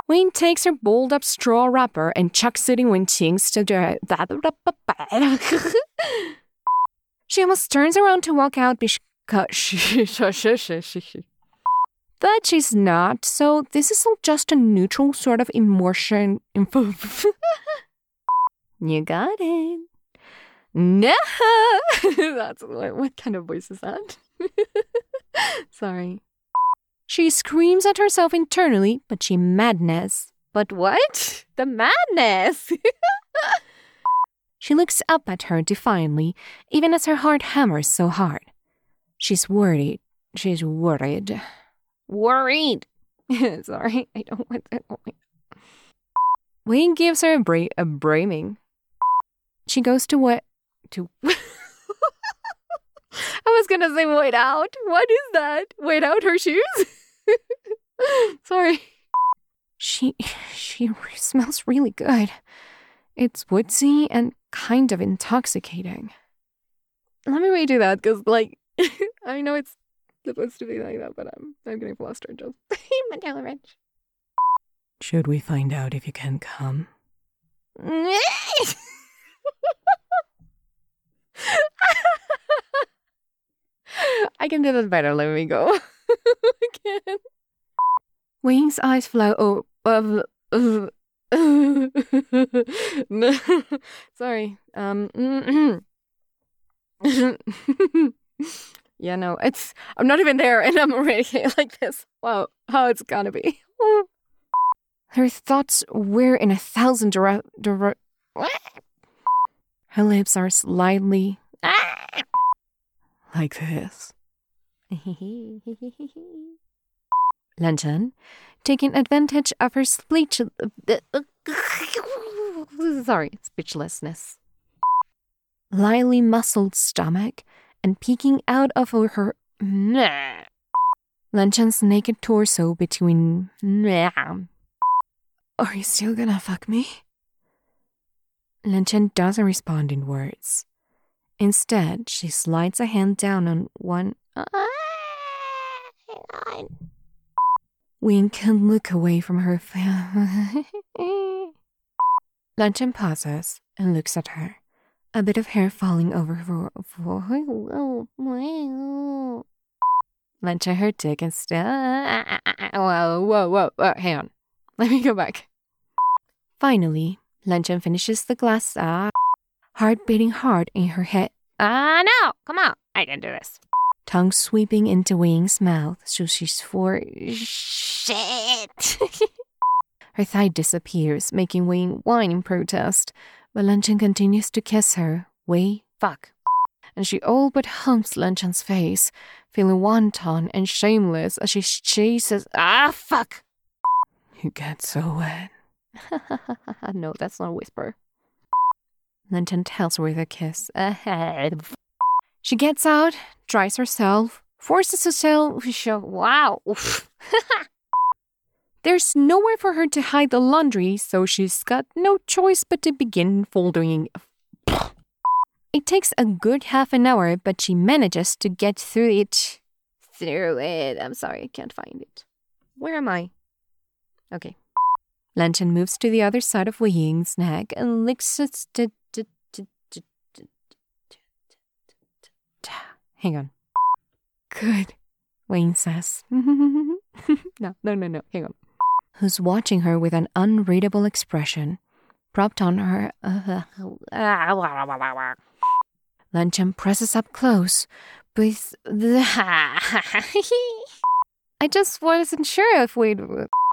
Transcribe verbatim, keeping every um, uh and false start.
Wayne takes her rolled up straw wrapper and chucks it in Wenqing's to the... She almost turns around to walk out because she... But she's not, so this is just a neutral sort of immersion... You got it. No! That's what, what kind of voice is that? Sorry. She screams at herself internally, but she madness. But what? The madness! She looks up at her defiantly, even as her heart hammers so hard. She's worried. She's worried. Worried! Sorry, I don't want that. Wayne gives her a, bra- a braming. She goes to what? To... I was gonna say wait out. What is that? Wait out her shoes? Sorry. She she smells really good. It's woodsy and kind of intoxicating. Let me redo that because, like, I know it's supposed to be like that, but I'm I'm getting flustered just. My wrench. Should we find out if you can come? I can do that better. Let me go. I can't. Wayne's eyes flow over. Uh, uh, Sorry. Um. Yeah, no, it's. I'm not even there, and I'm already like this. Wow, how it's gonna be. Her thoughts whir in a thousand dire- dire- Her lips are slightly like this. Lan taking advantage of her speech, sorry, speechlessness, lightly muscled stomach, and peeking out of her Lan Chen's naked torso between. Are you still gonna fuck me? Lan Chen doesn't respond in words. Instead, she slides a hand down on one. Wayne can look away from her. Lan Chen pauses and looks at her, a bit of hair falling over her. Lan Chen her dick and still. Whoa, whoa, whoa, whoa, hang on. Let me go back. Finally, Lan Chen finishes the glass, ah, heart beating hard in her head. Ah, no! Come on! I can do this. Tongue sweeping into Wayne's mouth, so she's for... Shit! Her thigh disappears, making Wayne whine in protest, but Lan Chen continues to kiss her. Way fuck. And she all but humps Lan Chen's face, feeling wanton and shameless as she chases... Ah, fuck! You get so wet. No, that's not a whisper. Lan Chen tells her with a kiss. She gets out, dries herself, forces herself. Wow. There's nowhere for her to hide the laundry, so she's got no choice but to begin folding. It takes a good half an hour, but she manages to get through it. Through it. I'm sorry, I can't find it. Where am I? Okay. Lan Chen moves to the other side of Wei Ying's neck and licks its... Hang on. Good, Wayne says. no, no, no, no, hang on. Who's watching her with an unreadable expression, propped on her... Lan Chen presses up close with... I just wasn't sure if we'd...